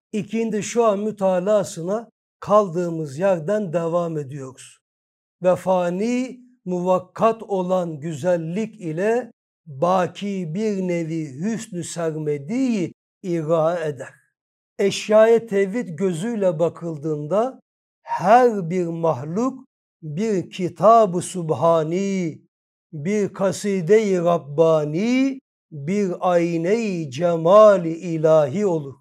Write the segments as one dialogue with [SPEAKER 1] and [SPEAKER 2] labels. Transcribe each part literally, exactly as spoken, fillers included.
[SPEAKER 1] İkindi şu an mütalasına kaldığımız yerden devam ediyoruz. Ve fani muvakkat olan güzellik ile baki bir nevi hüsnü sermediği ira eder. Eşyaya tevhid gözüyle bakıldığında her bir mahluk bir kitab-ı subhani, bir kaside-i Rabbani, bir ayne-i cemali ilahi olur.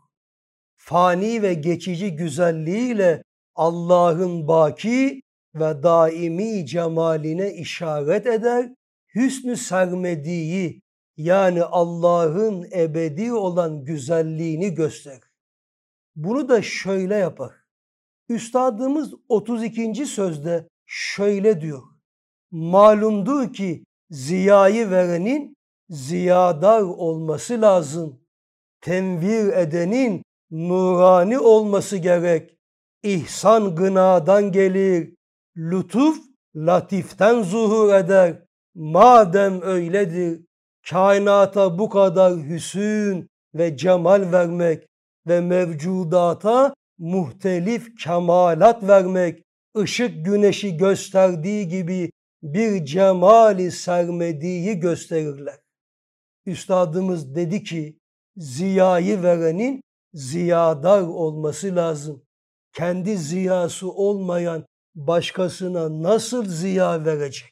[SPEAKER 1] Fani ve geçici güzelliğiyle Allah'ın baki ve daimi cemaline işaret eder, hüsnü sermediği yani Allah'ın ebedi olan güzelliğini gösterir. Bunu da şöyle yapar. Üstadımız otuz ikinci sözde şöyle diyor. Malumdur ki ziyayı verenin ziyadar olması lazım. Tenvir edenin nurani olması gerek. İhsan gınadan gelir. Lütuf latiften zuhur eder. Madem öyledir, kainata bu kadar hüsün ve cemal vermek ve mevcudata muhtelif kemalat vermek, ışık güneşi gösterdiği gibi bir cemali sermediği gösterirler. Üstadımız dedi ki, ziyayı verenin ziyadar olması lazım. Kendi ziyası olmayan başkasına nasıl ziya verecek?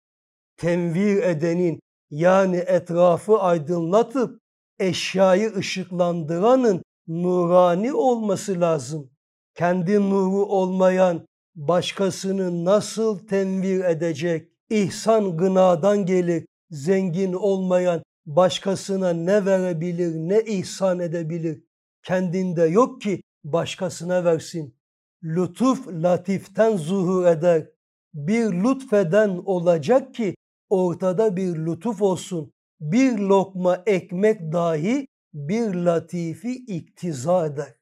[SPEAKER 1] Tenvir edenin yani etrafı aydınlatıp eşyayı ışıklandıranın nurani olması lazım. Kendi nuru olmayan başkasını nasıl tenvir edecek? İhsan gınadan gelir. Zengin olmayan başkasına ne verebilir, ne ihsan edebilir? Kendinde yok ki başkasına versin. Lütuf latiften zuhur eder. Bir lütfeden olacak ki ortada bir lütuf olsun. Bir lokma ekmek dahi bir latifi iktiza eder.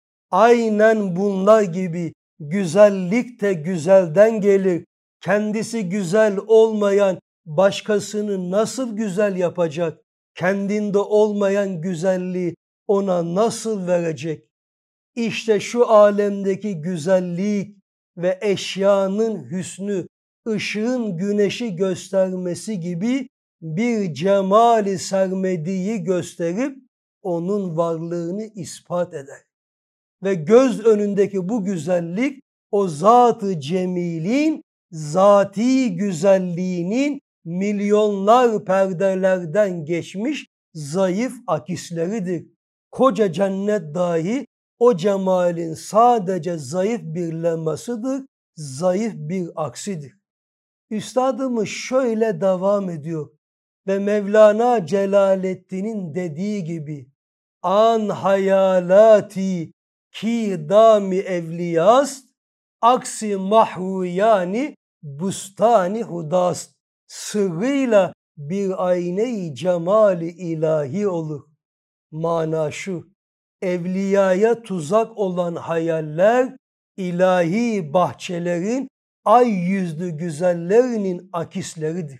[SPEAKER 1] Aynen bunlar gibi güzellik de güzelden gelir. Kendisi güzel olmayan başkasını nasıl güzel yapacak? Kendinde olmayan güzelliği ona nasıl verecek? İşte şu alemdeki güzellik ve eşyanın hüsnü, ışığın güneşi göstermesi gibi bir cemali sermediği gösterip onun varlığını ispat eder. Ve göz önündeki bu güzellik o zat-ı cemilin zati güzelliğinin milyonlar perdelerden geçmiş zayıf akisleridir. Koca cennet dahi o cemalin sadece zayıf bir lemasıdır, zayıf bir aksidir. Üstadımız şöyle devam ediyor ve Mevlana Celaleddin'in dediği gibi an hayalati ki dami evliyast aksi mahvu yani bustani hudast sırrıyla bir ayne-i cemali ilahi olur. Mana şu, evliyaya tuzak olan hayaller ilahi bahçelerin ay yüzlü güzellerinin akisleridir.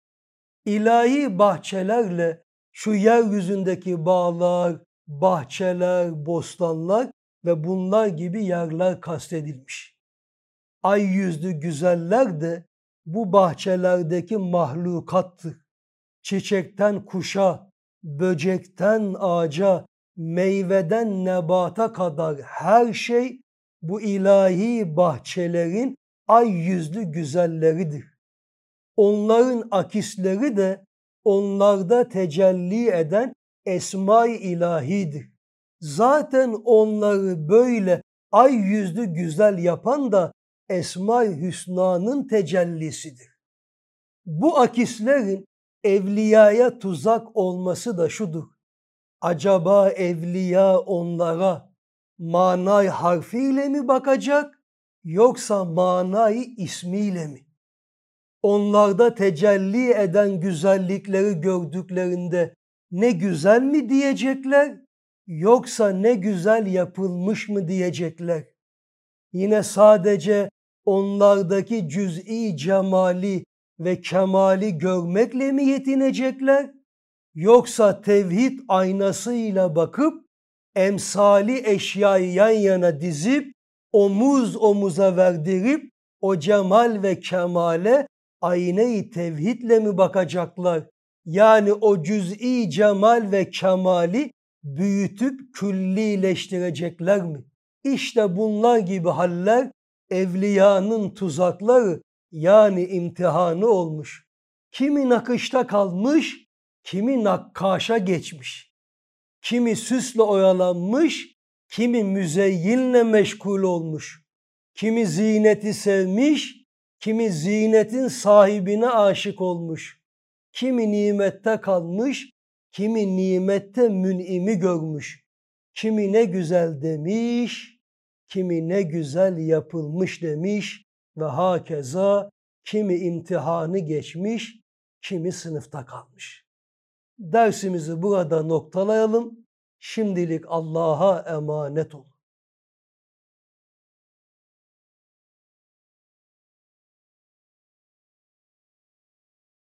[SPEAKER 1] İlahi bahçelerle şu yeryüzündeki bağlar, bahçeler, bostanlar ve bunlar gibi yerler kastedilmiş. Ay yüzlü güzeller de bu bahçelerdeki mahlukattır. Çiçekten kuşa, böcekten ağaca, meyveden nebata kadar her şey bu ilahi bahçelerin ay yüzlü güzelleridir. Onların akisleri de onlarda tecelli eden esma-i ilahidir. Zaten onları böyle ay yüzlü güzel yapan da Esma-i Hüsna'nın tecellisidir. Bu akislerin evliyaya tuzak olması da şudur. Acaba evliya onlara manay harfiyle mi bakacak yoksa manay ismiyle mi? Onlarda tecelli eden güzellikleri gördüklerinde ne güzel mi diyecekler yoksa ne güzel yapılmış mı diyecekler? Yine sadece onlardaki cüz'i cemali ve kemali görmekle mi yetinecekler? Yoksa tevhid aynasıyla bakıp emsali eşyayı yan yana dizip, omuz omuza verdirip, o cemal ve kemale ayne-i tevhidle mi bakacaklar? Yani o cüz'i cemal ve kemali büyütüp küllileştirecekler mi? İşte bunlar gibi haller evliyanın tuzakları, yani imtihanı olmuş. Kimi nakışta kalmış, kimi nakkaşa geçmiş. Kimi süsle oyalanmış, kimi müzeyyinle meşgul olmuş. Kimi zineti sevmiş, kimi zinetin sahibine aşık olmuş. Kimi nimette kalmış, kimi nimette mün'imi görmüş. Kimi ne güzel demiş, kimi ne güzel yapılmış demiş ve hakeza kimi imtihanı geçmiş, kimi sınıfta kalmış. Dersimizi burada noktalayalım. Şimdilik Allah'a emanet olun.